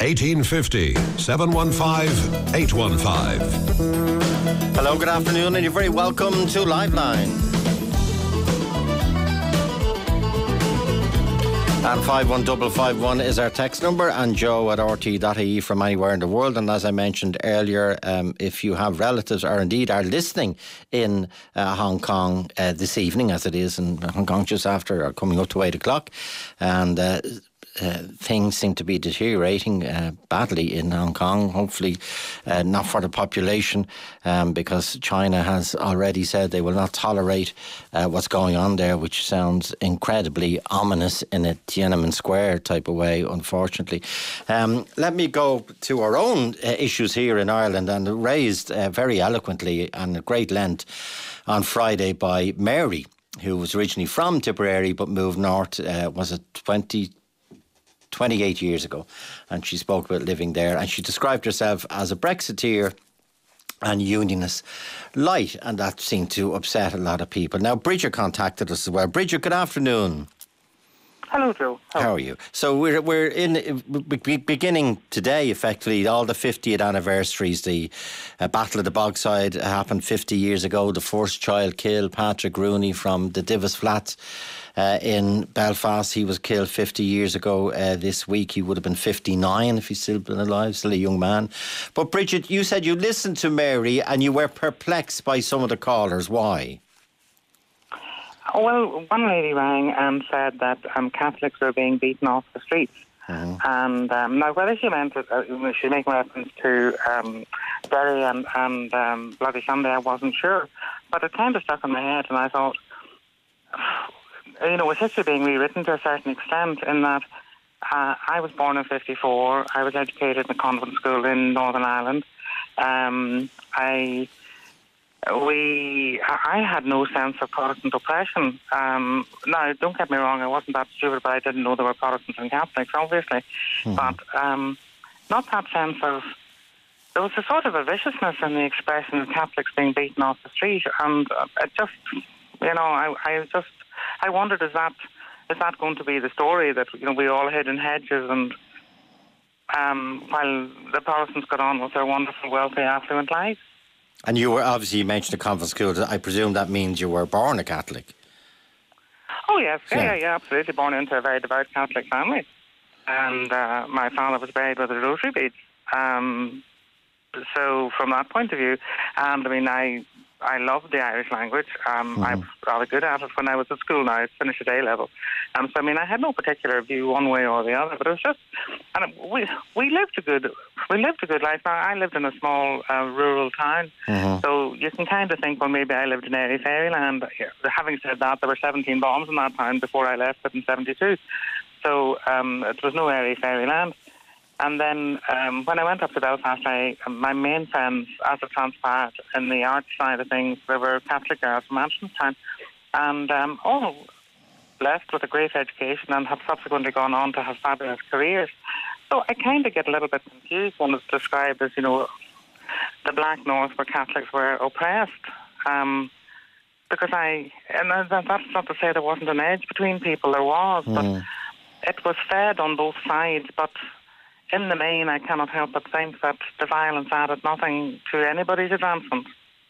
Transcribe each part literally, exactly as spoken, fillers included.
eighteen fifty, seven one five, eight one five. Hello, good afternoon, and you're very welcome to Liveline. And five one five five one is our text number, and Joe at r t dot i e from anywhere in the world. And as I mentioned earlier, um, if you have relatives or indeed are listening in uh, Hong Kong uh, this evening, as it is in Hong Kong just after or coming up to eight o'clock, and uh, Uh, things seem to be deteriorating uh, badly in Hong Kong. Hopefully uh, not for the population, um, because China has already said they will not tolerate uh, what's going on there, which sounds incredibly ominous in a Tiananmen Square type of way, unfortunately. Um, let me go to our own uh, issues here in Ireland, and raised uh, very eloquently and at great length on Friday by Mary, who was originally from Tipperary but moved north, uh, was it twenty twenty-eight years ago, and she spoke about living there, and she described herself as a Brexiteer and unionist light, and that seemed to upset a lot of people. Now, Bridget contacted us as well. Bridget, good afternoon. Hello, Joe. How, How are you? So we're we're in beginning today, effectively, all the fiftieth anniversaries. The uh, Battle of the Bogside happened fifty years ago. The first child killed, Patrick Rooney from the Divis Flats uh, in Belfast. He was killed fifty years ago uh, this week. He would have been fifty-nine if he's still been alive, still a young man. But Bridget, you said you listened to Mary and you were perplexed by some of the callers. Why? Well, one lady rang and said that um, Catholics were being beaten off the streets. Mm-hmm. And um, now, whether she meant it, uh, she making reference to um, Derry and, and um, Bloody Sunday, I wasn't sure. But it kind of stuck in my head, and I thought, you know, with history being rewritten to a certain extent, in that uh, I was born in fifty-four, I was educated in a convent school in Northern Ireland. Um, I... We, I had no sense of Protestant oppression. Um, now, don't get me wrong, I wasn't that stupid, but I didn't know there were Protestants and Catholics, obviously. Mm-hmm. But um, not that sense of... There was a sort of a viciousness in the expression of Catholics being beaten off the street, and it just, you know, I, I just, I wondered, is that, is that going to be the story, that, you know, we all hid in hedges and um, while the Protestants got on with their wonderful, wealthy, affluent lives? And you were, obviously, you mentioned a convent school. I presume that means you were born a Catholic. Oh, yes. Yeah, yeah, yeah, absolutely. Born into a very devout Catholic family. And uh, my father was buried with a rosary beads. Um, so, from that point of view, and I mean, I I loved the Irish language. Um, mm-hmm. I was rather good at it when I was at school. Now I finished at A level. Um, so, I mean, I had no particular view one way or the other, but it was just, and it, we we lived a good we lived a good life. Now, I lived in a small uh, rural town, mm-hmm. so you can kind of think, well, maybe I lived in airy fairyland. Having said that, there were seventeen bombs in that town before I left it in seventy-two, so um, it was no airy fairyland. And then um, when I went up to Belfast, I, my main friends, as it transpired, in the arts side of things, they were Catholic girls from Amsterdam, and um, all blessed with a great education and have subsequently gone on to have fabulous careers. So I kind of get a little bit confused when it's described as, you know, the Black North where Catholics were oppressed. Um, because I, and that's not to say there wasn't an edge between people, there was, mm. but it was fed on both sides, but in the main, I cannot help but think that the violence added nothing to anybody's advancement.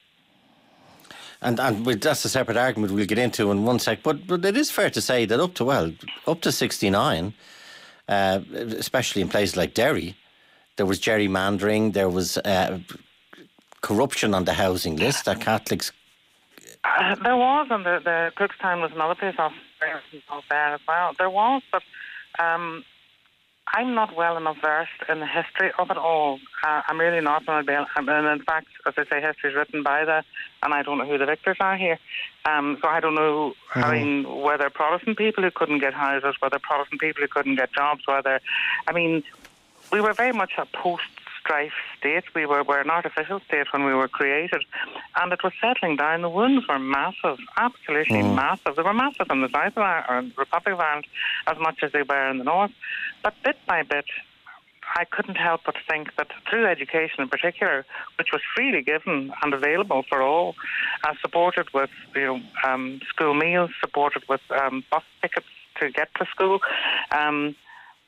And and that's a separate argument we'll get into in one sec. But but it is fair to say that up to, well, up to sixty-nine, uh, especially in places like Derry, there was gerrymandering, there was uh, corruption on the housing list that Catholics... Uh, there was, and the, the Cookstown was another place off there, off there as well. There was, but... Um, I'm not well enough versed in the history of it all. Uh, I'm really not. And in fact, as I say, history is written by the, and I don't know who the victors are here. Um, so I don't know, mm-hmm. I mean, whether Protestant people who couldn't get houses, whether Protestant people who couldn't get jobs, whether, I mean, we were very much a post-strife state. We were, were an artificial state when we were created. And it was settling down. The wounds were massive, absolutely mm. massive. They were massive in the south of Ireland, or Republic of Ireland, as much as they were in the north. But bit by bit, I couldn't help but think that through education in particular, which was freely given and available for all, uh, supported with, you know, um, school meals, supported with um, bus tickets to get to school, um,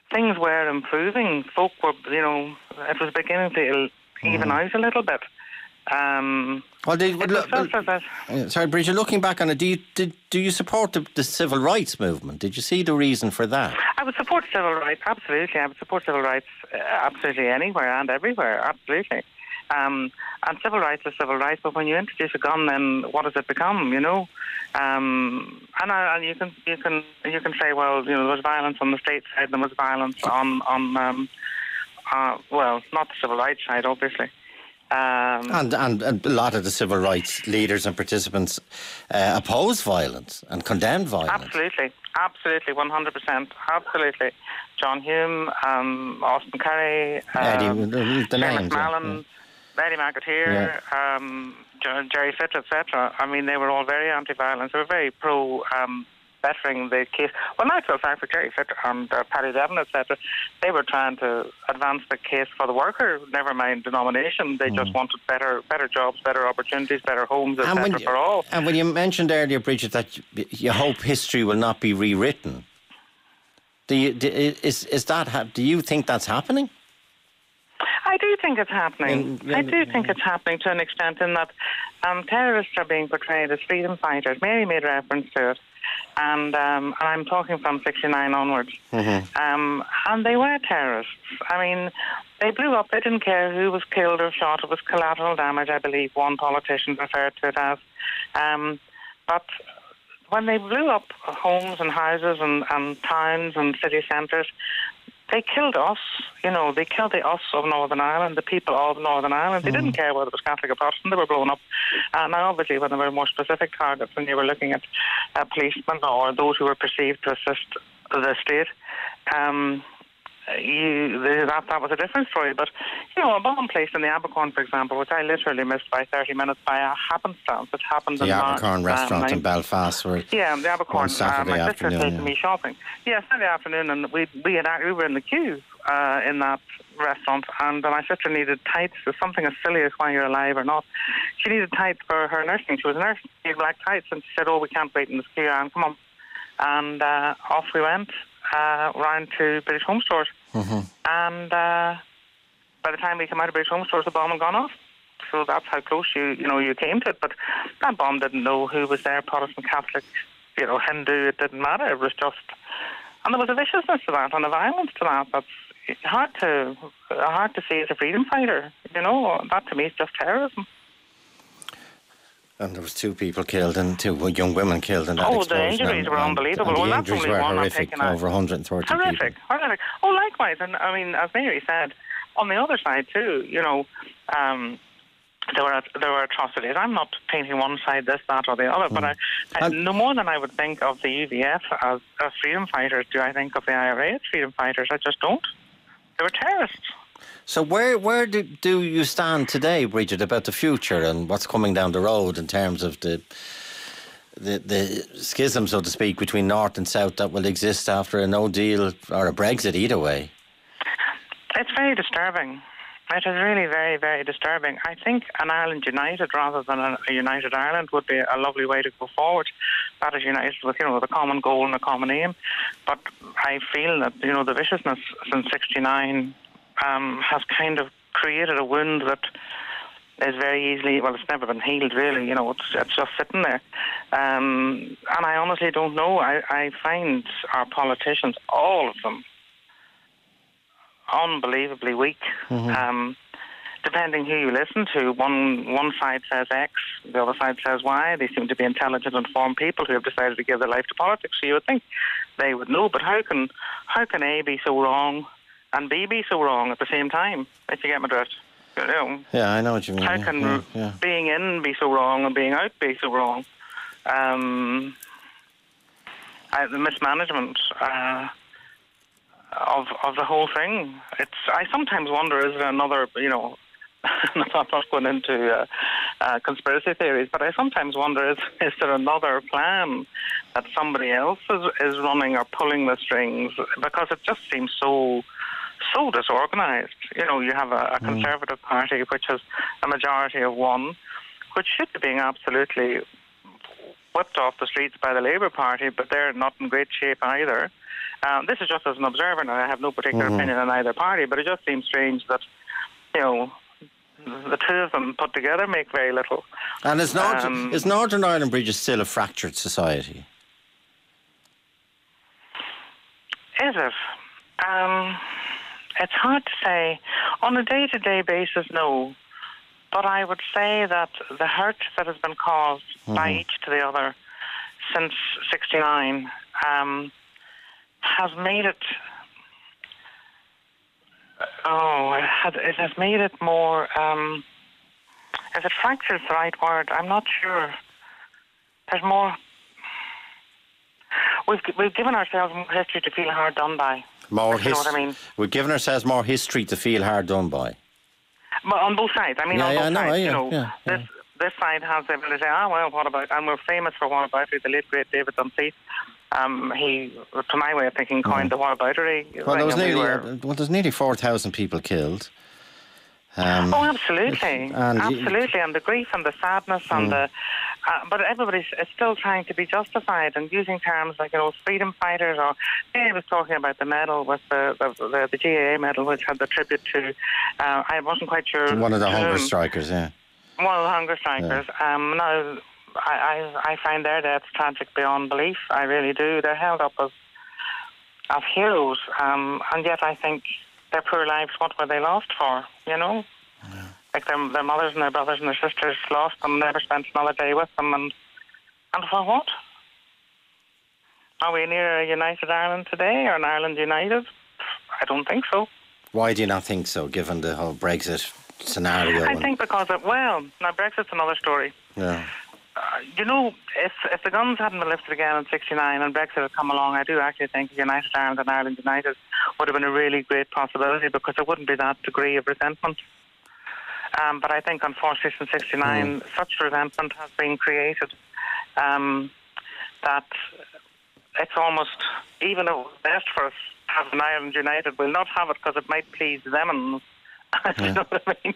things were improving. Folk were, you know, it was beginning to even mm. out a little bit. Um, well, did, well, look, well, uh, sorry, Bridget, looking back on it, do you, did, do you support the, the civil rights movement? Did you see the reason for that? I would support civil rights, absolutely. I would support civil rights uh, absolutely anywhere and everywhere, absolutely. Um, and civil rights is civil rights, but when you introduce a gun, then what does it become? You know, um, and, I, and you can you can you can say, well, you know, there was violence on the state side, there was violence on on um, uh, well, not the civil rights side, obviously. Um, and, and and a lot of the civil rights leaders and participants uh, oppose violence and condemn violence. Absolutely, absolutely, one hundred percent, absolutely. John Hume, um, Austin Curry, um, Eddie, the, the names, McMillan. Yeah. Eddie McAteer, yeah. um, Jerry Fitch, et cetera. I mean, they were all very anti-violence. They were very pro um, bettering the case. Well, in actual fact, for Jerry Fitch and uh, Paddy Devon, et cetera, they were trying to advance the case for the worker, never mind denomination. They mm. just wanted better better jobs, better opportunities, better homes, et cetera, for all. And when you mentioned earlier, Bridget, that you, you hope history will not be rewritten, do you, do, is, is that, do you think that's happening? I do think it's happening. I do think it's happening to an extent in that um, terrorists are being portrayed as freedom fighters. Mary made reference to it. And, um, and I'm talking from sixty-nine onwards. Mm-hmm. Um, and they were terrorists. I mean, they blew up. They didn't care who was killed or shot. It was collateral damage, I believe one politician referred to it as. Um, but when they blew up homes and houses and, and towns and city centres, they killed us, you know, they killed the us of Northern Ireland, the people of Northern Ireland. They mm. didn't care whether it was Catholic or Protestant, they were blown up. Uh, now, obviously, when there were more specific targets, when you were looking at uh, policemen or those who were perceived to assist the state, um, you, that, that was a different story. But, you know, a bomb placed in the Abercorn, for example, which I literally missed by thirty minutes by a happenstance. It happened the in Abercorn March, restaurant um, in Belfast. Where yeah, the Abercorn. On Saturday uh, my afternoon. sister taking Yeah. me shopping. Yeah, Saturday afternoon, and we we had we were in the queue uh, in that restaurant, and my sister needed tights. It's something as silly as why you're alive or not. She needed tights for her nursing. She was a nurse. She had black tights, and she said, "Oh, we can't wait in this queue, and come on." And uh, off we went uh, round to British Home Stores. Mm-hmm. And uh, by the time we came out of British Home Stores, the bomb had gone off. So that's how close you you know you came to it. But that bomb didn't know who was there, Protestant, Catholic, you know, Hindu. It didn't matter. It was just, and there was a viciousness to that and a violence to that. That's hard to hard to see as a freedom fighter. You know, that to me is just terrorism. And there was two people killed and two young women killed in that oh, explosion. Oh, the injuries and, were unbelievable. And, and well, the that's injuries only were one horrific, I'm over one hundred thirty horrific, people. Horrific. Oh, likewise. And I mean, as Mary said, on the other side too, you know, um, there were there were atrocities. I'm not painting one side, this, that, or the other, mm. but I, I, no more than I would think of the U V F as, as freedom fighters do I think of the I R A as freedom fighters. I just don't. They were terrorists. So where where do, do you stand today, Bridget, about the future and what's coming down the road in terms of the the, the schism, so to speak, between North and South that will exist after a no deal or a Brexit either way? It's very disturbing. It is really very, very disturbing. I think an Ireland united rather than a, a united Ireland would be a lovely way to go forward. That is united with, you know, with a common goal and a common aim. But I feel that, you know, the viciousness since sixty-nine um, has kind of created a wound that is very easily, well, it's never been healed really, you know, it's, it's just sitting there. Um, and I honestly don't know. I, I find our politicians, all of them, unbelievably weak. Mm-hmm. Um, depending who you listen to, one one side says X, the other side says Y. They seem to be intelligent, informed people who have decided to give their life to politics. So you would think they would know, but how can how can A be so wrong and B be so wrong at the same time? If you get my drift, you know. Yeah, I know what you mean. How can yeah, yeah. being in be so wrong and being out be so wrong? Um, I, the mismanagement. Uh, Of of the whole thing, it's. I sometimes wonder: is there another? You know, I'm not going into uh, uh, conspiracy theories, but I sometimes wonder: is is there another plan that somebody else is is running or pulling the strings? Because it just seems so so disorganised. You know, you have a, a Conservative mm. Party which has a majority of one, which should be being absolutely whipped off the streets by the Labour Party, but they're not in great shape either. Um, this is just as an observer, and I have no particular Mm-hmm. opinion on either party, but it just seems strange that, you know, the two of them put together make very little. And is, Nord- Um, is Northern Ireland Bridges still a fractured society? Is it? Um, it's hard to say. On a day-to-day basis, no. But I would say that the hurt that has been caused mm-hmm. by each to the other since sixty-nine um, has made it... Oh, it has, it has made it more... Um, is it fractured the right word? I'm not sure. There's more... We've we've given ourselves more history to feel hard done by. More history. You know what I mean? We've given ourselves more history to feel hard done by. But on both sides. I mean, yeah, on yeah, both no, sides. yeah, you know, yeah, yeah. this this side has the ability to say, ah, well, what about? And we're famous for what about it. The late great David Dunphy. Um, he, to my way of thinking, coined mm. the whataboutery. Well, there was nearly we were, well, there's nearly four thousand people killed. Um, oh, absolutely, and absolutely, and the grief and the sadness mm. and the. Uh, but everybody's still trying to be justified and using terms like, you know, freedom fighters, or I was talking about the medal with the the, the, the G A A medal, which had the tribute to, uh, I wasn't quite sure. One of the hunger strikers, yeah. One of the hunger strikers. Yeah. Um, now, I, I, I find their deaths tragic beyond belief. I really do. They're held up as, as heroes, um, and yet I think their poor lives, what were they lost for, you know? Yeah. Like their, their mothers and their brothers and their sisters lost them, never spent another day with them, and and for what? Are we near a united Ireland today, or an Ireland united? I don't think so. Why do you not think so, given the whole Brexit scenario? I think because, of, well, now Brexit's another story. Yeah. Uh, you know, if if the guns hadn't been lifted again in sixty-nine and Brexit had come along, I do actually think United Ireland and Ireland United would have been a really great possibility, because there wouldn't be that degree of resentment. Um, but I think, unfortunately, since sixty-nine, mm. such resentment has been created um, that it's almost, even though it's best for us to have an Ireland United, we'll not have it because it might please them, and yeah. you know what I mean?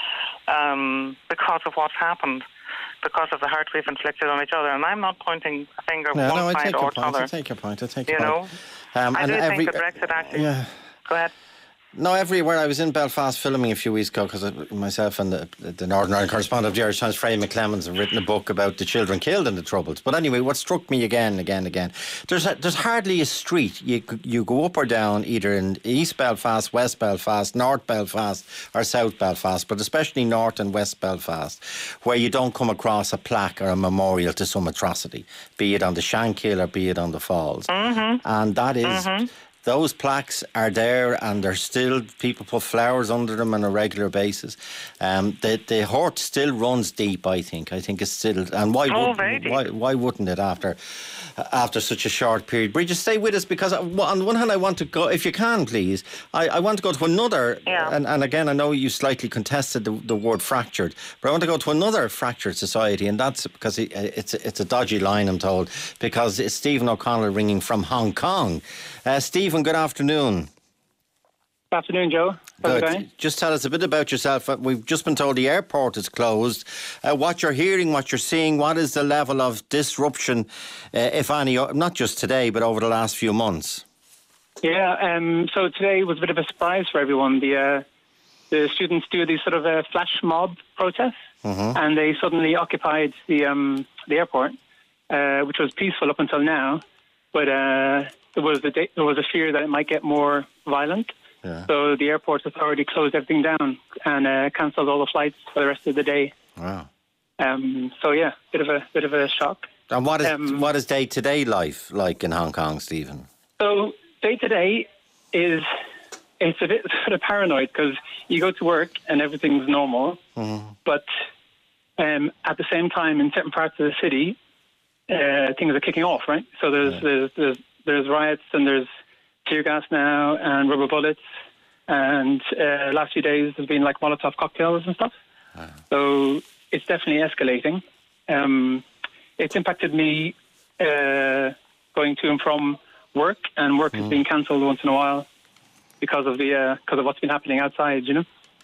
Um, because of what's happened, because of the hurt we've inflicted on each other. And I'm not pointing a finger no, one no, side or the other. I take your point. I take you your know? point. Um, I and do every, think that Brexit actually... Yeah. Go ahead. No, everywhere. I was in Belfast filming a few weeks ago, because myself and the, the Northern Ireland correspondent of the Irish Times, Freya McClemens, have written a book about the children killed in the Troubles. But anyway, what struck me again, again, again, there's a, there's hardly a street you you go up or down, either in East Belfast, West Belfast, North Belfast or South Belfast, but especially North and West Belfast, where you don't come across a plaque or a memorial to some atrocity, be it on the Shankill or be it on the Falls. Mm-hmm. And that is... Mm-hmm. Those plaques are there, and they're still, people put flowers under them on a regular basis. Um, the the hurt still runs deep, I think. I think it's still, and why oh, wouldn't why why wouldn't it after after such a short period? Bridget, stay with us, because on the one hand I want to go, if you can please, I, I want to go to another, yeah. and, and again I know you slightly contested the, the word fractured, but I want to go to another fractured society, and that's because it, it's, it's a dodgy line, I'm told, because it's Stephen O'Connell ringing from Hong Kong. Uh, Stephen, good afternoon. Good afternoon, Joe. How's Good. it going? Just tell us a bit about yourself. We've just been told the airport is closed. Uh, what you're hearing, what you're seeing, what is the level of disruption, uh, if any, not just today, but over the last few months? Yeah, um, so today was a bit of a surprise for everyone. The uh, the students do these sort of uh, flash mob protests, mm-hmm. and they suddenly occupied the um, the airport, uh, which was peaceful up until now, but uh, there was a there was a fear that it might get more violent. Yeah. So the airport authority closed everything down and uh, cancelled all the flights for the rest of the day. Wow. Um, so yeah, bit of a bit of a shock. And what is um, what is day to day life like in Hong Kong, Stephen? So day to day is it's a bit sort of paranoid, because you go to work and everything's normal, mm-hmm. but um, at the same time in certain parts of the city, uh, things are kicking off, right? So there's yeah. there's, there's there's riots and there's tear gas now and rubber bullets, and uh, last few days there's been like Molotov cocktails and stuff. Uh-huh. So it's definitely escalating. Um, it's impacted me uh, going to and from work, and work mm. has been cancelled once in a while because of the uh, because of what's been happening outside, you know.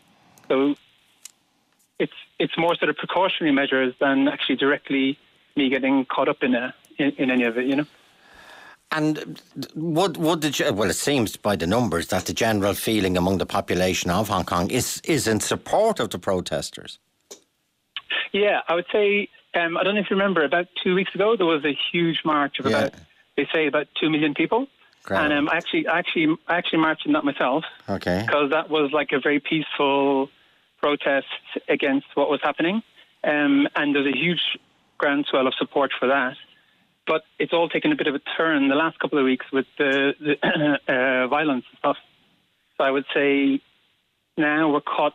So it's it's more sort of precautionary measures than actually directly me getting caught up in a, in, in any of it, you know. And would would the well, it seems by the numbers that the general feeling among the population of Hong Kong is is in support of the protesters. Yeah, I would say. Um, I don't know if you remember. About two weeks ago, there was a huge march of Yeah. about they say about two million people. Great. And um, I actually, I actually, I actually marched in that myself. Okay. Because that was like a very peaceful protest against what was happening, um, and there's a huge groundswell of support for that. But it's all taken a bit of a turn the last couple of weeks with the, the uh, violence and stuff. So I would say now we're caught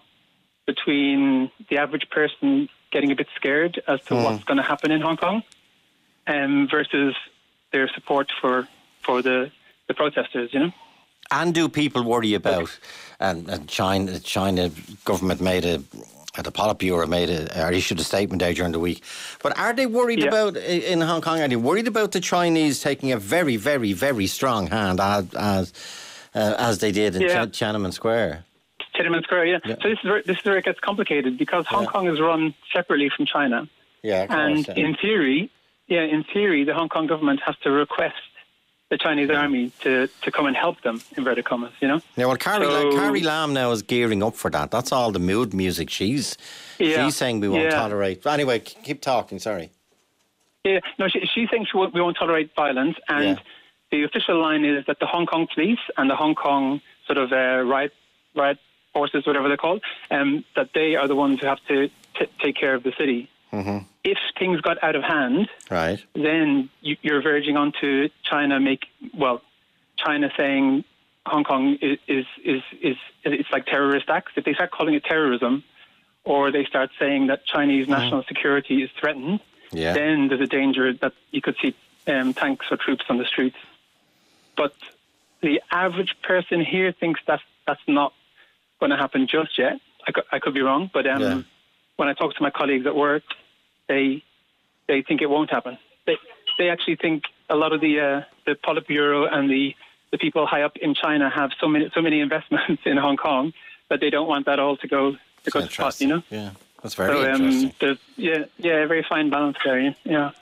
between the average person getting a bit scared as to mm. what's going to happen in Hong Kong, um, versus their support for for the. the protesters, you know. And do people worry about, and, and China, China government made a, the Politburo made a, or issued a statement there during the week, but are they worried yeah. about, in Hong Kong, are they worried about the Chinese taking a very, very, very strong hand as as, uh, as they did in yeah. Ch- Tiananmen Square? Tiananmen Square, yeah. yeah. So this is, where, this is where it gets complicated, because Hong yeah. Kong is run separately from China. Yeah, course, And yeah. in theory, yeah, in theory, the Hong Kong government has to request the Chinese army to, to come and help them, inverted commas, you know? Yeah, well, Carrie, so, like, Carrie Lam now is gearing up for that. That's all the mood music. She's yeah, she's saying we won't yeah. tolerate... Anyway, keep talking, sorry. Yeah, no, she, she's saying she won't, we won't tolerate violence, and yeah. the official line is that the Hong Kong police and the Hong Kong sort of uh, riot, riot forces, whatever they're called, um, that they are the ones who have to t- take care of the city. Mm-hmm. If things got out of hand, right, then you, you're verging onto China make well, China saying Hong Kong is, is is is it's like terrorist acts. If they start calling it terrorism, or they start saying that Chinese mm. national security is threatened, yeah. then there's a danger that you could see um, tanks or troops on the streets. But the average person here thinks that's that's not going to happen just yet. I could, I could be wrong, but um, yeah. when I talk to my colleagues at work, they they think it won't happen. They they actually think a lot of the uh, the Politburo and the, the people high up in China have so many so many investments in Hong Kong that they don't want that all to go to go to pot. You know. Yeah, that's very so, um, interesting. There's, yeah, yeah, a very fine balance there. Yeah.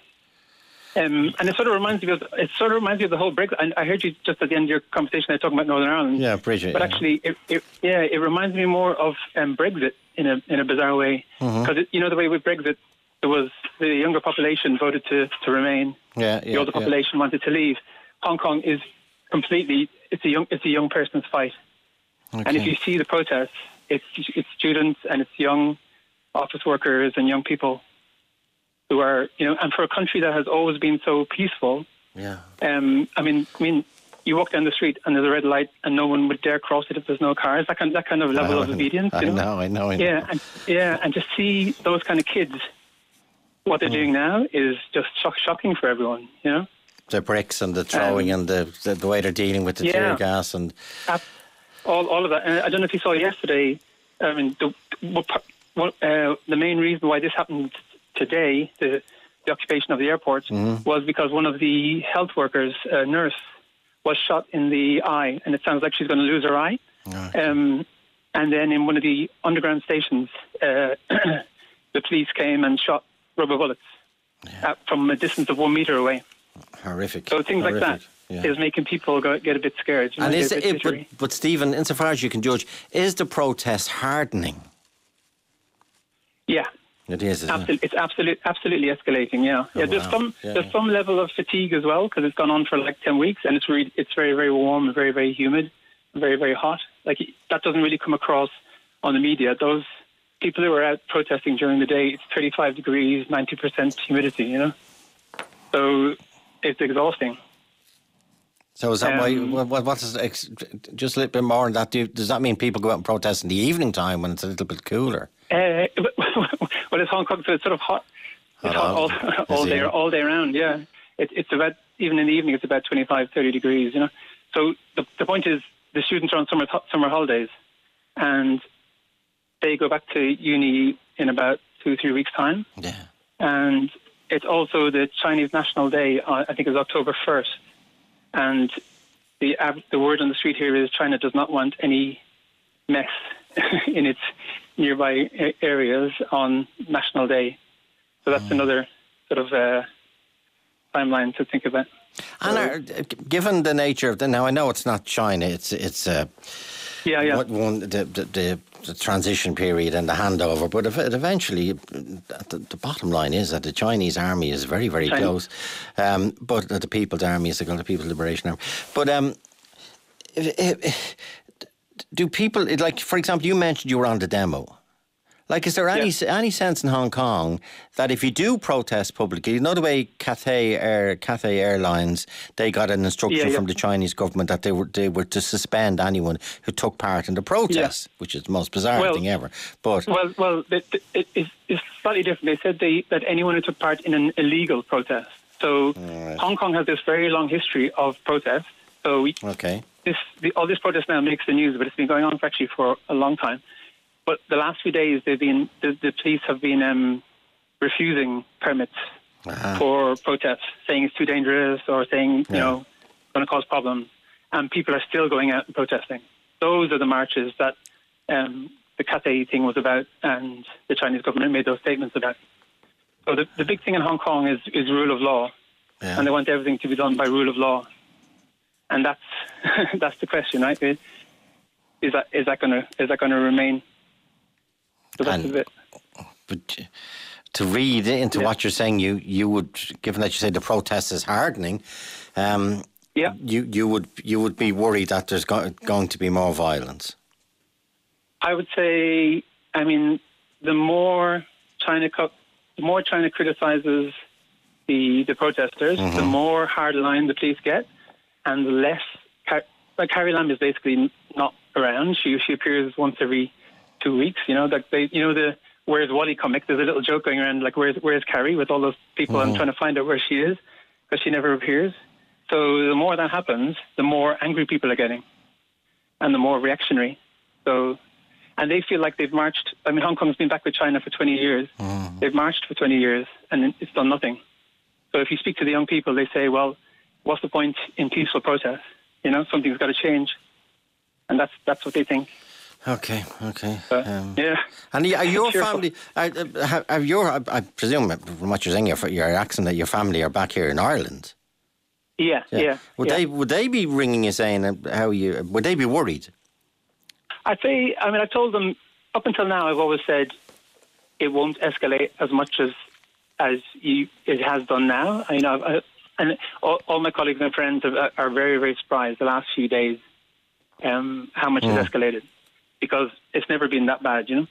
Um, and it sort of reminds me of it. Sort of reminds me of the whole Brexit. I, I heard you just at the end of your conversation. I talking about Northern Ireland. Yeah, Bridget. But yeah. actually, it, it, yeah, it reminds me more of um, Brexit in a in a bizarre way. Because mm-hmm. you know the way with Brexit, there was the younger population voted to, to remain. Yeah, the yeah, older population yeah. wanted to leave. Hong Kong is completely it's a young it's a young person's fight. Okay. And if you see the protests, it's it's students and it's young office workers and young people who are, you know, and for a country that has always been so peaceful, yeah. Um, I mean, I mean, you walk down the street and there's a red light and no one would dare cross it if there's no cars. That kind, that kind of level know, of obedience. I you know? know, I know, I know. Yeah, and, yeah, and to see those kind of kids, what they're mm. doing now is just shock, shocking for everyone. You know, the bricks and the throwing um, and the, the the way they're dealing with the yeah, tear gas and all all of that. And I don't know if you saw yesterday. I mean, the what, uh, the main reason why this happened today, the, the occupation of the airport, mm-hmm. was because one of the health workers, a nurse, was shot in the eye, and it sounds like she's going to lose her eye. Oh. Um, and then in one of the underground stations, uh, the police came and shot rubber bullets yeah. at, from a distance of one metre away. Horrific. So things Horrific. like that yeah. is making people go, get a bit scared. You and know, is it, it, but, but Stephen, insofar as you can judge, is the protest hardening? Yeah. It is, isn't Absol- it? It's absolutely, absolutely escalating. Yeah, oh, yeah. There's wow. some, yeah. there's some level of fatigue as well because it's gone on for like ten weeks, and it's really, it's very, very warm, and very, very humid, and very, very hot. Like that doesn't really come across on the media. Those people who are out protesting during the day, it's thirty-five degrees, ninety percent humidity. You know, so it's exhausting. So is that um, why? What, what is just a little bit more on that? Do, does that mean people go out and protest in the evening time when it's a little bit cooler? Uh, well, it's Hong Kong, so it's sort of hot. It's hot all, all day, all day round. Yeah, it, it's about even in the evening. It's about twenty-five, thirty degrees. You know, so the the point is the students are on summer summer holidays, and they go back to uni in about two three weeks' time. Yeah, and it's also the Chinese National Day. Uh, I think it's October first, and the the word on the street here is China does not want any mess in its nearby areas on National Day. So that's mm. another sort of uh, timeline to think about. And So- are, given the nature of the, now I know it's not China, it's it's uh, Yeah, yeah. what one the, the, the, the transition period and the handover, but if it eventually, the, the bottom line is that the Chinese army is very, very China. close, um, but the People's Army is called the People's Liberation Army. But um, if, if, do people, like, for example, you mentioned you were on the demo. Like, is there any Yeah. any sense in Hong Kong that if you do protest publicly, you know the way Cathay Air, Cathay Airlines, they got an instruction Yeah, yeah. from the Chinese government that they were they were to suspend anyone who took part in the protest, which is the most bizarre Well- thing ever. But Well, well, it, it, it, it's slightly different. They said they, that anyone who took part in an illegal protest. So Hong Kong has this very long history of protest. So we, okay, this, the, all this protest now makes the news, but it's been going on for actually for a long time. But the last few days, they've been the, the police have been um, refusing permits for protests, saying it's too dangerous or saying you Yeah. know going to cause problems, and people are still going out and protesting. Those are the marches that um, the Cathay thing was about, and the Chinese government made those statements about. So the, the big thing in Hong Kong is, is rule of law, yeah. and they want everything to be done by rule of law, and that's that's the question, right? Is, is that is that going to is that going to remain? So that's And- a bit. But to read into Yeah. what you're saying, you you would, given that you say the protest is hardening, um, Yeah. you you would you would be worried that there's go- going to be more violence. I would say, I mean, the more China, co- the more China criticizes the the protesters, the more hard line the police get, and the less. Car- like Carrie Lam is basically not around. She she appears once every two weeks. You know, like they, you know the Where's Wally comic. There's a little joke going around like Where's Where's Carrie with all those people and trying to find out where she is because she never appears. So the more that happens, the more angry people are getting, and the more reactionary. So. And they feel like they've marched. I mean, Hong Kong's been back with China for twenty years. Mm. They've marched for twenty years, and it's done nothing. So if you speak to the young people, they say, well, what's the point in peaceful protest? You know, something's got to change. And that's that's what they think. Okay, okay. So, um, yeah. And are your Cheerful. family, are, are, are your, I, I presume from what you're saying, your, your accent, that your family are back here in Ireland? Yeah, yeah. yeah Would yeah. they would they be ringing you saying how you, would they be worried? I'd say, I mean, I told them, up until now, I've always said it won't escalate as much as as you, it has done now. I, you know, I, and all, all my colleagues and friends have, are very, very surprised the last few days um, how much Mm. has escalated, because it's never been that bad, you know.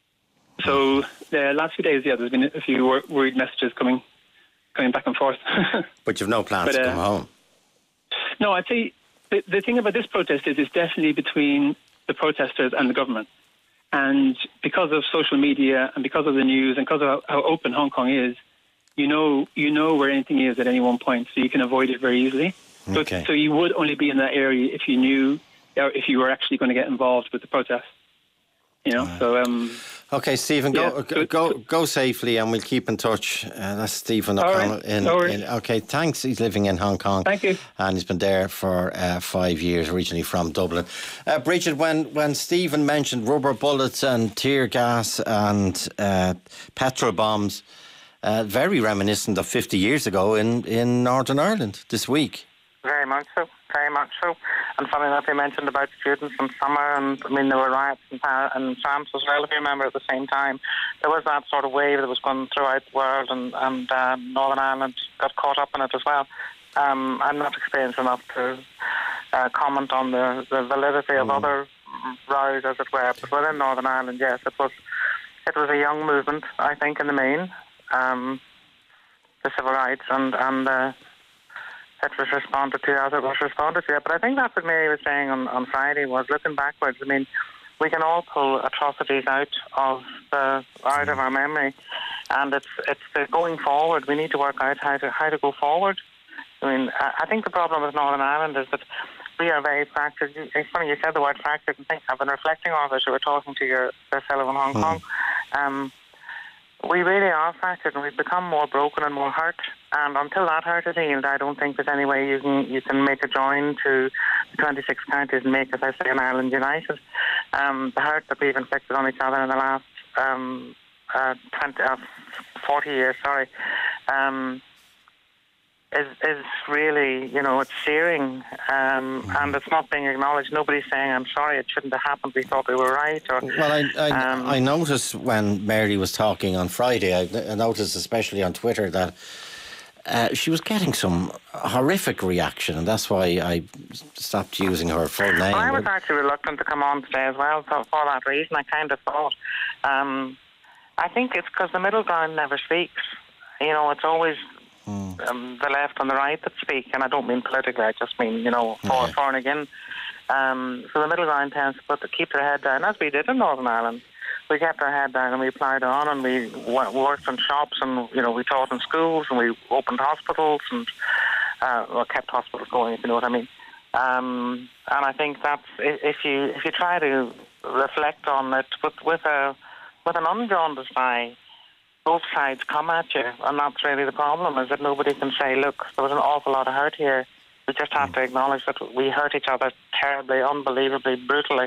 So the last few days, yeah, there's been a few wor- worried messages coming coming back and forth. But you've no plans But, to uh, come home? No, I'd say the, the thing about this protest is it's definitely between the protesters and the government. And because of social media and because of the news and because of how, how open Hong Kong is, you know you know where anything is at any one point, so you can avoid it very easily. So, Okay. so you would only be in that area if you knew, or if you were actually going to get involved with the protest. You know, so... Um, Okay, Stephen, go, Yeah, go so- go go safely, and we'll keep in touch. Uh, that's Stephen All O'Connell. right, in, no worries. in, okay, thanks. He's living in Hong Kong. Thank you. And he's been there for uh, five years, originally from Dublin. Uh, Bridget, when, when Stephen mentioned rubber bullets and tear gas and uh, petrol bombs, uh, very reminiscent of fifty years ago in, in Northern Ireland this week. Very much so, very much so. And funny enough, you mentioned about students in summer, and I mean, there were riots in, Pa- in France as well, if you remember, at the same time. There was that sort of wave that was going throughout the world, and, and uh, Northern Ireland got caught up in it as well. Um, I'm not experienced enough to uh, comment on the, the validity of mm. other rows, as it were, but within Northern Ireland, yes, it was it was a young movement, I think, in the main, um, the civil rights, and, and uh, it was responded to as it was responded to. But I think that's what Mary was saying on, on Friday, was looking backwards. I mean, we can all pull atrocities out of the out of our memory, and it's it's the going forward. We need to work out how to how to go forward. I mean, I, I think the problem with Northern Ireland is that we are very fractured. It's funny you said the word fractured. I think I've been reflecting on this. You were talking to your, your fellow in Hong mm. Kong. Um, we really are fractured, and we've become more broken and more hurt. And until that hurt is healed, I don't think there's any way you can you can make a join to the twenty-six counties and make, as I say, an Ireland united. Um, the hurt that we've inflicted on each other in the last um, uh, twenty, uh, forty years, sorry, um, is is really, you know, it's searing, um, mm. and it's not being acknowledged. Nobody's saying, I'm sorry, it shouldn't have happened, we thought we were right. Or, well, I I, um, I noticed when Mary was talking on Friday, I, I noticed especially on Twitter that uh, she was getting some horrific reaction, and that's why I stopped using her full name. Well, I was actually reluctant to come on today as well, so for that reason. I kind of thought, um, I think it's because the middle ground never speaks. You know, it's always Mm. Um, the left and the right that speak, and I don't mean politically, I just mean, you know, for, yeah. for and again. Um, so the middle ground tends to put the, keep their head down, as we did in Northern Ireland. We kept our head down and we ploughed on, and we w- worked in shops, and, you know, we taught in schools, and we opened hospitals, and uh, well, kept hospitals going, if you know what I mean. Um, and I think that's, if you if you try to reflect on it with, with, a, with an unjaundiced eye, both sides come at you, and that's really the problem, is that nobody can say, look, there was an awful lot of hurt here. We just have to acknowledge that we hurt each other terribly, unbelievably, brutally.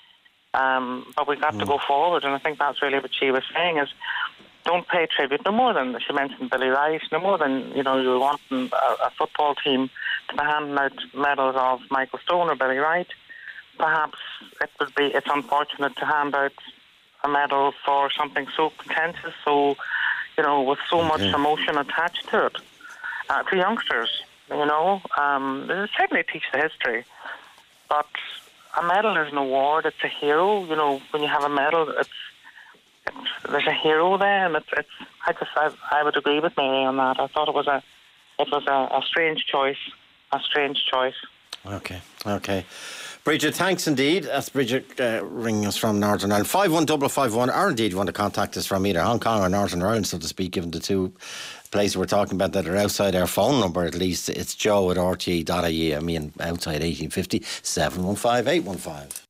Um, but we've got mm. to go forward, and I think that's really what she was saying, is don't pay tribute, no more than, she mentioned Billy Rice, no more than, you know, you're wanting a, a football team to be handing out medals of Michael Stone or Billy Wright. Perhaps it would be, it's unfortunate to hand out a medal for something so contentious, so, you know, with so much yeah. emotion attached to it, uh, to youngsters, you know. Um, certainly teach the history, but a medal is an award, it's a hero, you know. When you have a medal, it's, it's there's a hero there, and it's, it's I just, I, I would agree with Mary on that. I thought it was a, it was a, a strange choice, a strange choice. Okay, okay. Bridget, thanks indeed. That's Bridget uh, ringing us from Northern Ireland. five one five five one, or indeed you want to contact us from either Hong Kong or Northern Ireland, so to speak, given the two places we're talking about that are outside our phone number at least. It's joe at r t e dot i e. I mean, outside eighteen fifty, seven one five, eight one five.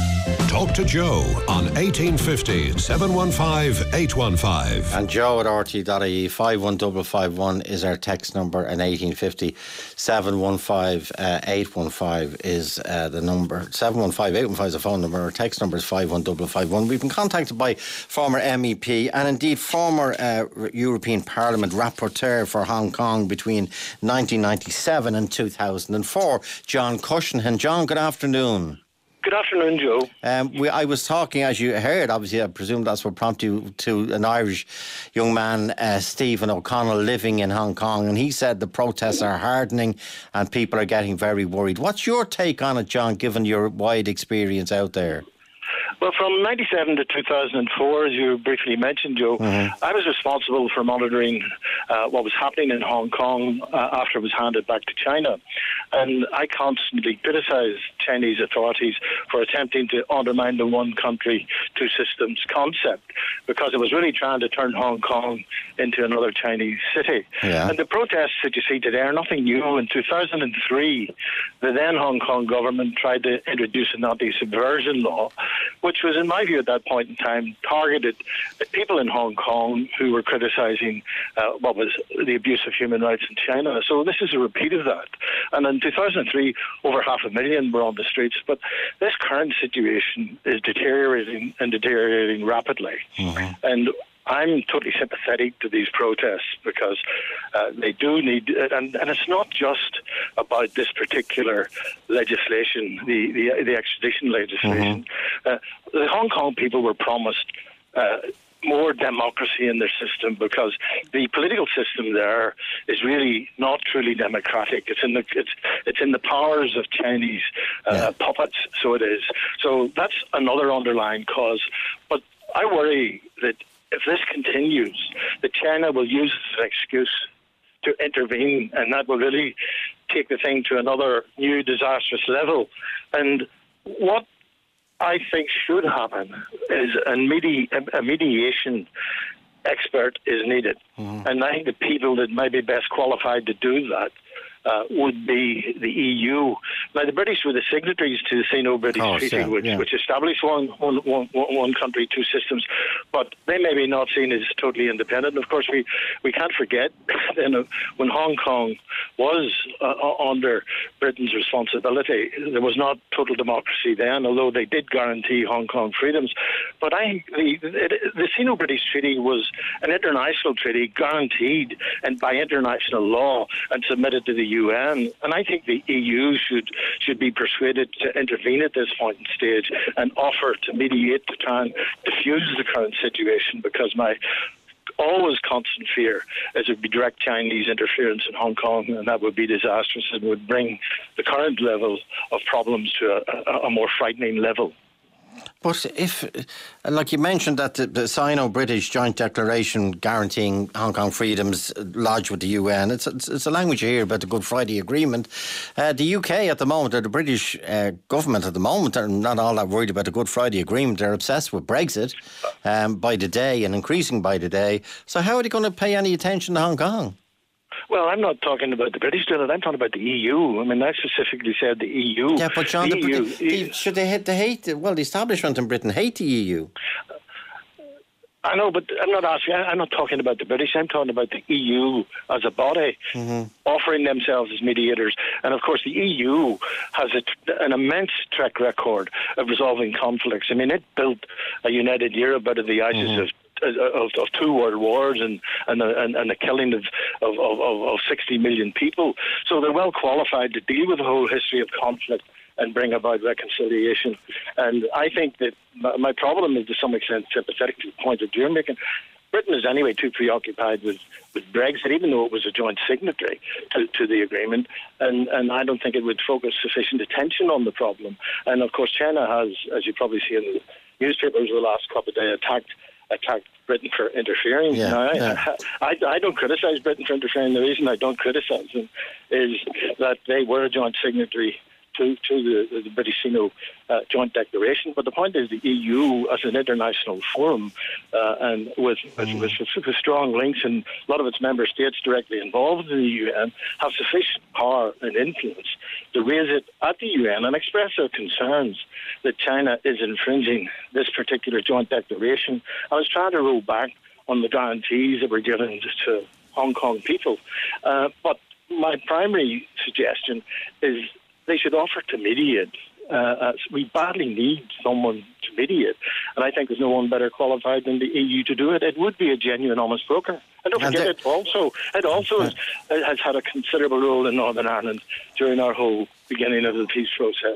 Talk to Joe on eighteen fifty, seven one five, eight one five. And Joe at r t e dot i e, five one five five one is our text number, and eighteen fifty, seven one five, eight one five is uh, the number. seven one five, eight one five is the phone number. Our text number is five one five five one. We've been contacted by former M E P and indeed former uh, European Parliament rapporteur for Hong Kong between nineteen ninety-seven and two thousand four, John Cushenhan. John, good afternoon. Good afternoon, Joe. Um, we, I was talking, as you heard, obviously, I presume that's what prompted you, to an Irish young man, uh, Stephen O'Connell, living in Hong Kong, and he said the protests are hardening and people are getting very worried. What's your take on it, John, given your wide experience out there? Well, from ninety-seven to two thousand four, as you briefly mentioned, Joe, mm-hmm. I was responsible for monitoring uh, what was happening in Hong Kong uh, after it was handed back to China. And I constantly criticised Chinese authorities for attempting to undermine the one country, two systems concept, because it was really trying to turn Hong Kong into another Chinese city. Yeah. And the protests that you see today are nothing new. In two thousand three, the then Hong Kong government tried to introduce an anti-subversion law, which was, in my view, at that point in time, targeted at people in Hong Kong who were criticising uh, what was the abuse of human rights in China. So this is a repeat of that. And in two thousand three, over half a million were on the streets. But this current situation is deteriorating and deteriorating rapidly. Mm-hmm. And I'm totally sympathetic to these protests because uh, they do need, and, and it's not just about this particular legislation, the, the, the extradition legislation. Mm-hmm. Uh, the Hong Kong people were promised uh, more democracy in their system because the political system there is really not truly democratic. It's in the it's it's in the powers of Chinese uh, yeah. puppets. So it is. So that's another underlying cause. But I worry that if this continues, that China will use it as an excuse to intervene, and that will really take the thing to another new disastrous level. And what I think should happen is a, medi- a mediation expert is needed. Mm. And I think the people that might be best qualified to do that uh, would be the E U. Now, the British were the signatories to the Sino-British course, Treaty, yeah, which, yeah. which established one, one, one, one country, two systems, but they may be not seen as totally independent. Of course, we, we can't forget you know, when Hong Kong was uh, under Britain's responsibility, there was not total democracy then, although they did guarantee Hong Kong freedoms. But I, the, the, the Sino-British Treaty was an international treaty guaranteed and by international law and submitted to the U N. And I think the E U should should be persuaded to intervene at this point in stage and offer to mediate to try and diffuse the current situation, because my always constant fear is it would be direct Chinese interference in Hong Kong, and that would be disastrous and would bring the current level of problems to a, a, a more frightening level. But if, like you mentioned, that the, the Sino-British Joint Declaration guaranteeing Hong Kong freedoms lodged with the U N, it's, it's, it's a language here about the Good Friday Agreement. Uh, the U K at the moment, or the British uh, government at the moment, are not all that worried about the Good Friday Agreement. They're obsessed with Brexit um, by the day and increasing by the day. So how are they going to pay any attention to Hong Kong? Well, I'm not talking about the British doing it. I'm talking about the E U. I mean, I specifically said the E U. Yeah, but John, the, the E U, the, the, should they hate, they hate, well, the establishment in Britain hate the E U. I know, but I'm not asking. I'm not talking about the British. I'm talking about the E U as a body, mm-hmm. offering themselves as mediators. And of course, the E U has a, an immense track record of resolving conflicts. I mean, it built a united Europe out of the ashes mm-hmm. of Of, of two world wars and and and, and the killing of, of, of, of sixty million people. So they're well qualified to deal with the whole history of conflict and bring about reconciliation. And I think that my problem is to some extent sympathetic to the point that you're making. Britain is anyway too preoccupied with, with Brexit, even though it was a joint signatory to, to the agreement, and, and I don't think it would focus sufficient attention on the problem. And of course China has, as you probably see in the newspapers the last couple of days, attacked attacked Britain for interfering. Yeah, now, I, yeah. I, I don't criticise Britain for interfering. The reason I don't criticise them is that they were a joint signatory to, to the, the British Sino uh, Joint Declaration. But the point is the E U as an international forum uh, and with, mm. with, with, with strong links and a lot of its member states directly involved in the U N have sufficient power and influence to raise it at the U N and express their concerns that China is infringing this particular joint declaration. I was trying to roll back on the guarantees that were given to Hong Kong people. Uh, but my primary suggestion is they should offer to mediate. Uh, uh, we badly need someone to mediate, and I think there's no one better qualified than the E U to do it. It would be a genuine, honest broker. And don't forget, it also it also has, has had a considerable role in Northern Ireland during our whole beginning of the peace process.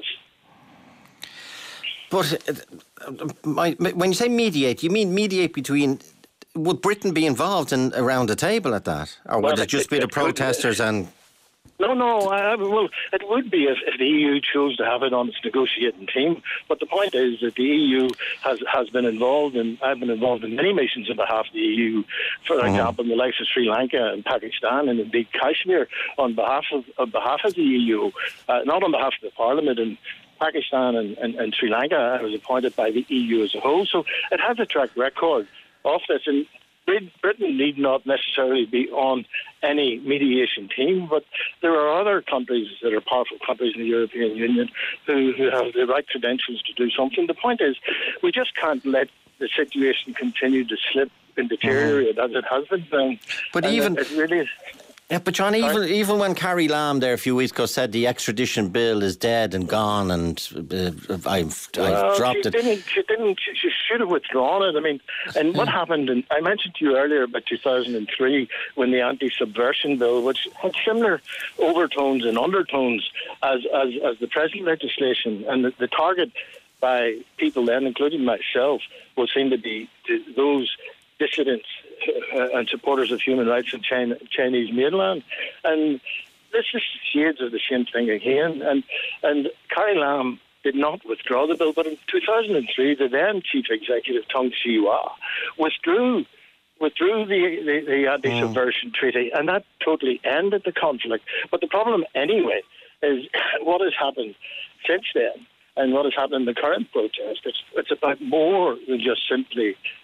But uh, my, when you say mediate, you mean mediate between... Would Britain be involved in around the table at that? Or would well, it just it, be the protesters could, and... No, no. Uh, well, it would be if, if the E U chose to have it on its negotiating team. But the point is that the E U has, has been involved, and I've been involved in many missions on behalf of the E U. For mm-hmm. example, in the likes of Sri Lanka and Pakistan, and indeed Kashmir, on behalf of on behalf of the E U, uh, not on behalf of the Parliament. And Pakistan and, and, and Sri Lanka, I was appointed by the E U as a whole. So it has a track record of this, and Britain need not necessarily be on any mediation team, but there are other countries that are powerful countries in the European Union who, who have the right credentials to do something. The point is, we just can't let the situation continue to slip and deteriorate mm-hmm. as it has been done. But and even... It, it really is. Yeah, but John, even Sorry? even when Carrie Lam there a few weeks ago said the extradition bill is dead and gone, and uh, I've, well, I've dropped she it. Didn't, she didn't. She, she should have withdrawn it. I mean, and what happened? In, I mentioned to you earlier about two thousand three when the anti-subversion bill, which had similar overtones and undertones as as, as the present legislation, and the, the target by people then, including myself, was seen to be to those dissidents uh, and supporters of human rights in China, Chinese mainland. And this is shades of the same thing again. And and Carrie Lam did not withdraw the bill, but in two thousand three, the then Chief Executive, Tung Chee-hwa, withdrew withdrew the, the, the anti-subversion mm. treaty, and that totally ended the conflict. But the problem anyway is what has happened since then, and what has happened in the current protest. It's, it's about more than just simply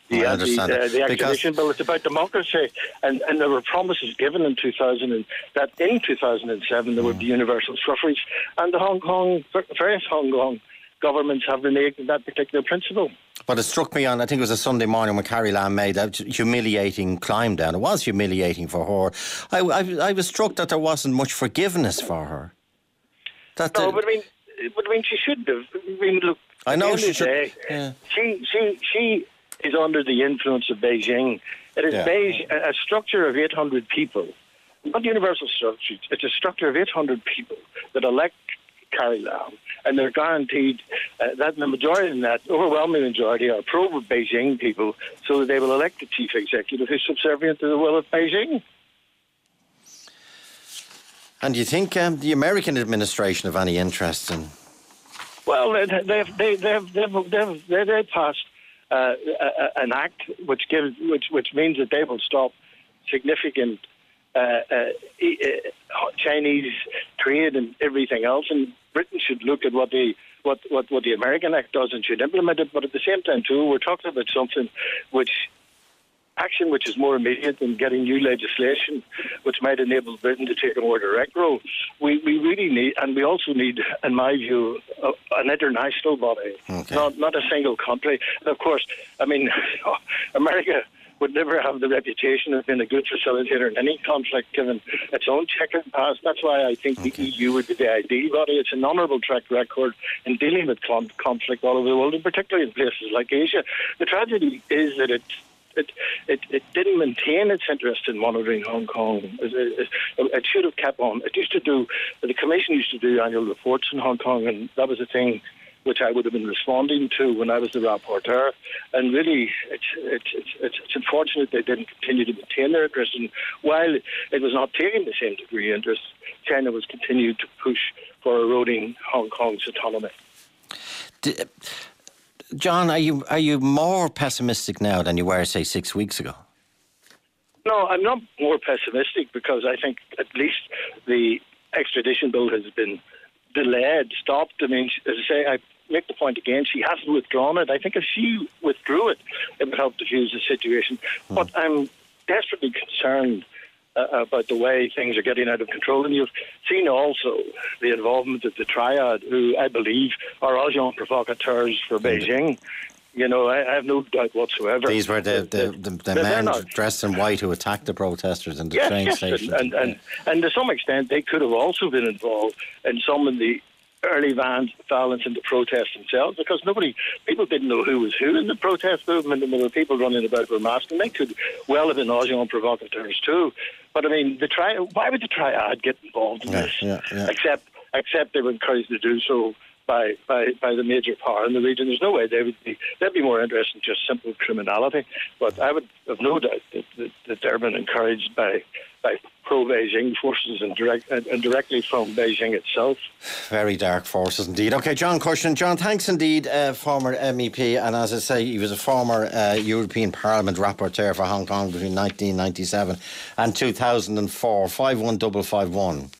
the, I uh, understand the, uh, the extradition because bill. It's about democracy, and, and there were promises given in two thousand and, that in two thousand seven there would be universal suffrage, and the Hong Kong, various Hong Kong governments have reneged that particular principle. But it struck me on, I think it was a Sunday morning when Carrie Lam made that humiliating climb down. It was humiliating for her. I, I, I was struck that there wasn't much forgiveness for her. That no, the, but I mean, but I mean, she should have. I mean, look. I know she she should. Day, yeah. She, she, she is under the influence of Beijing. It is Yeah. Beijing, a, a structure of eight hundred people, not universal structure. It's a structure of eight hundred people that elect Carrie Lam, and they're guaranteed uh, that the majority, in that overwhelming majority, are pro-Beijing people, so that they will elect the chief executive who's subservient to the will of Beijing. And do you think um, the American administration have any interest in? Well, they they've they they've they've they've, they they passed uh, a, an act which gives which which means that they will stop significant uh, uh, Chinese trade and everything else, and Britain should look at what the what, what, what the American Act does and should implement it. But at the same time, too, we're talking about something which action which is more immediate than getting new legislation, which might enable Britain to take a more direct role. We we really need, and we also need, in my view, a, an international body, okay. not not a single country. And of course, I mean, America would never have the reputation of being a good facilitator in any conflict, given its own checkered past. That's why I think okay. the E U would be the ideal body. It's an honourable track record in dealing with conflict all over the world, and particularly in places like Asia. The tragedy is that it It, it it didn't maintain its interest in monitoring Hong Kong. It, it, it should have kept on. It used to do, the Commission used to do annual reports in Hong Kong, and that was the thing which I would have been responding to when I was the rapporteur. And really, it's it's it's, it's unfortunate they didn't continue to maintain their interest. And while it was not taking the same degree of interest, China was continuing to push for eroding Hong Kong's autonomy. D- John, are you are you more pessimistic now than you were, say, six weeks ago? No, I'm not more pessimistic because I think at least the extradition bill has been delayed, stopped. I mean, as I say, I make the point again, she hasn't withdrawn it. I think if she withdrew it, it would help diffuse the situation. Mm. But I'm desperately concerned Uh, about the way things are getting out of control. And you've seen also the involvement of the Triad, who I believe are agents provocateurs for Beijing. You know, I, I have no doubt whatsoever. These were the, the, the, the men dressed in white who attacked the protesters in the yes, train yes, station. And, and, and to some extent, they could have also been involved in some of the early violence in the protests themselves, because nobody, people didn't know who was who in the protest movement, and there were people running about with masks, and they could well have been agents provocateurs too. But I mean, the tri- why would the Triad get involved in yeah, this? Yeah, yeah. Except, except they were encouraged to do so by, by, by the major power in the region. There's no way they would be. They'd be more interested in just simple criminality. But I would have no doubt that, that, that they're been encouraged by by pro-Beijing forces and direct and, and directly from Beijing itself. Very dark forces indeed. Okay, John Cushion. John, thanks indeed, uh, former M E P, and as I say, he was a former uh, European Parliament rapporteur for Hong Kong between nineteen ninety-seven and two thousand four. five one five five one.